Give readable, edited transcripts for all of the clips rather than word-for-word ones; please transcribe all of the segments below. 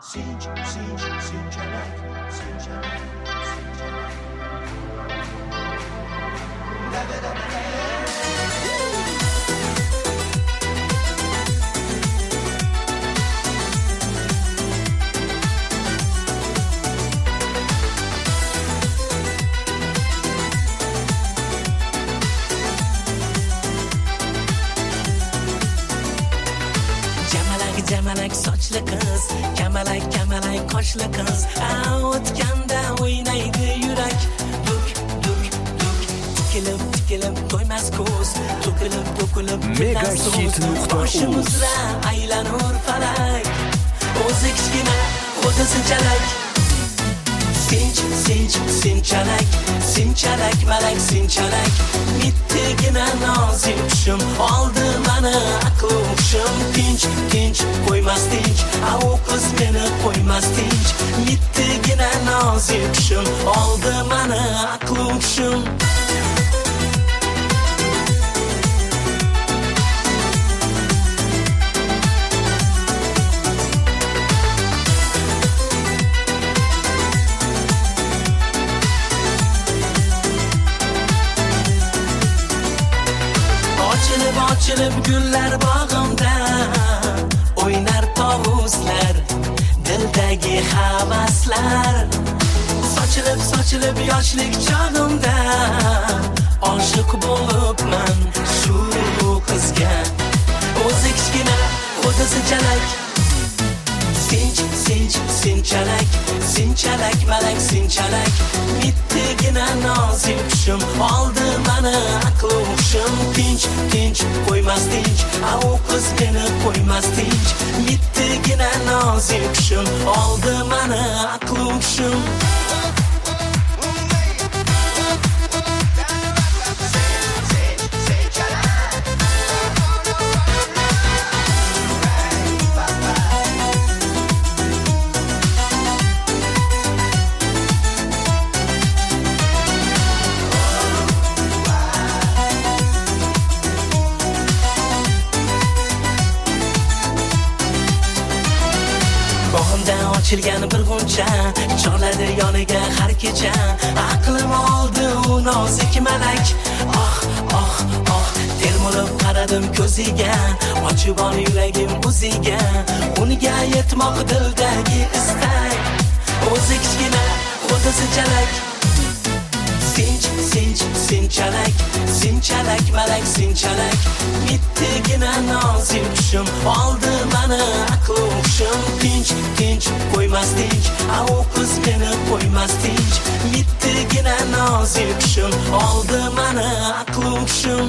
Kamalak sochli qiz, kamalak qoshli qiz, o'tganda o'ynaydi yurak, duk duk duk, tikilib to'ymas ko'z, to'kilib boshimizda aylanur falak, o'zi kichkina xuddi sinchalak, sinchalak malak sinchalak, mittigina nozik qushim, oldi mani aql hushim, tinch qo'ymas tinch, u qiz meni qo'ymas tinch, mittigina nozik qushim, oldi mani aql hushim. Ochilib gullar bog'imda, o'ynar tovuslar, dildagi havaslar. Sochilib yoshlik chog'imda, oshiq bo'libman shu qizga. O'zi kichkina xuddi sinchalak, sinchalak malak sinchalak, mittigina nozik qushim, oldi mani aql hushim, tinch qo'ymas tinch, u qiz meni qo'ymas tinch, mittigina nozik qushim, oldi mani aql hushim. Bog'imdan ochilgan bir g'uncha, chorladi yoniga har kecha, aqlim oldi u nozik malak, termulib qaradim ko'ziga, ochib ol yuragim o'ziga, unga yetmoq dildagi istak, o'zi kichkina xuddi sinchalak, sinchalak malak sinchalak, mittigina nozik qushim, oldi mani aql hushim, tinch qo'ymas tinch, u qiz meni qo'ymas tinch, mittigina nozik qushim, oldi mani aql hushim.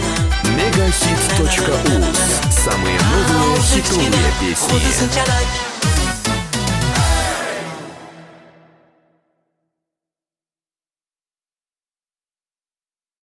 Megahit.uz. Самые новые хитовые песни.